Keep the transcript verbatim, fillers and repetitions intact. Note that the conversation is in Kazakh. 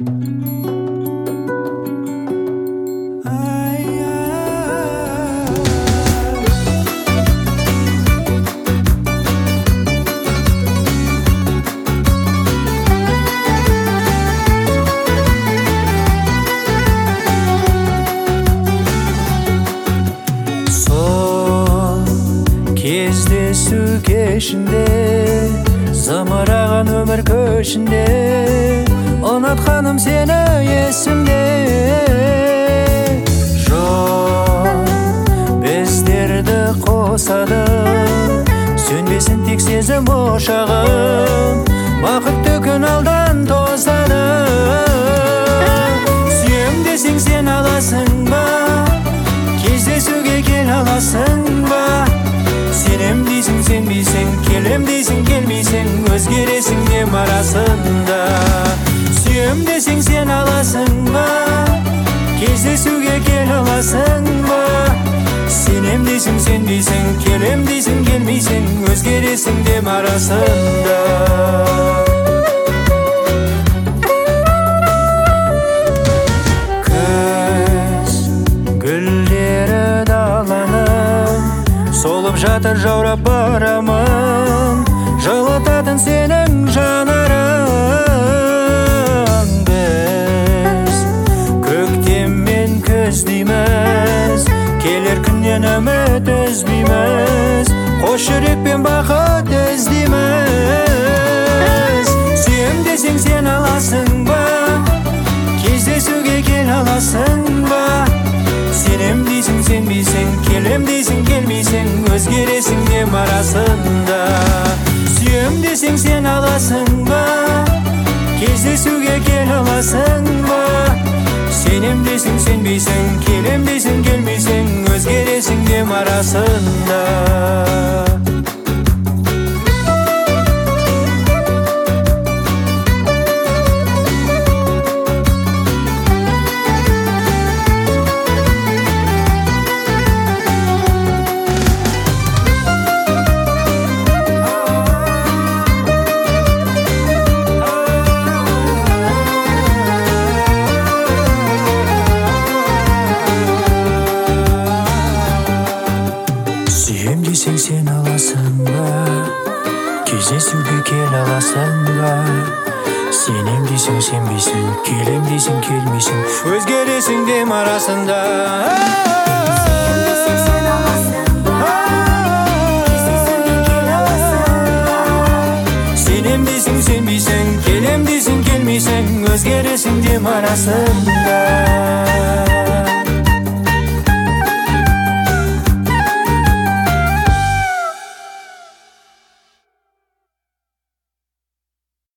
Кездесу кешінде зымыраған өмір көшінде ұнатқаным сені есімде жоқ біздерді қосады сөнбесін тек сезім ошағым бақытты күн алдан тозады сүйем десең сен аласың ба кездесуге кел аласың ба сенем дейсің сенбейсің келем дейсің келмейсің өзгересің дем арасында сүйем десең сен аласың ба кездесуге кел аласың ба сенем дейсің сенбейсің келем дейсің келмейсің өзгересің дем арасында солып жатыр жаурап барамын жылытатын сенің жанарың біз көктем мен күз дейміз келер күннен үміт үзбейміз қос жүрекпен бақыт іздейміз сүйем десең сен аласың ба кездесуге кел аласың ба сенем дейсің сенбейсің келем дейсің келмейсің өзгересің дем арасында сүйем десең сен аласың ба кездесуге кел аласың ба сенем дейсің сенбейсің келем дейсің келмейсің өзгересің дем арасында сүйем десең сен аласың ба кездесуге кел аласың ба сенем дейсің сенбейсің келем дейсің келмейсің өзгересің дем арасында сүйем десең сен аласың ба кездесуге кел аласың ба сенем дейсің сенбейсің келем дейсің келмейсің өзгересің дем арасында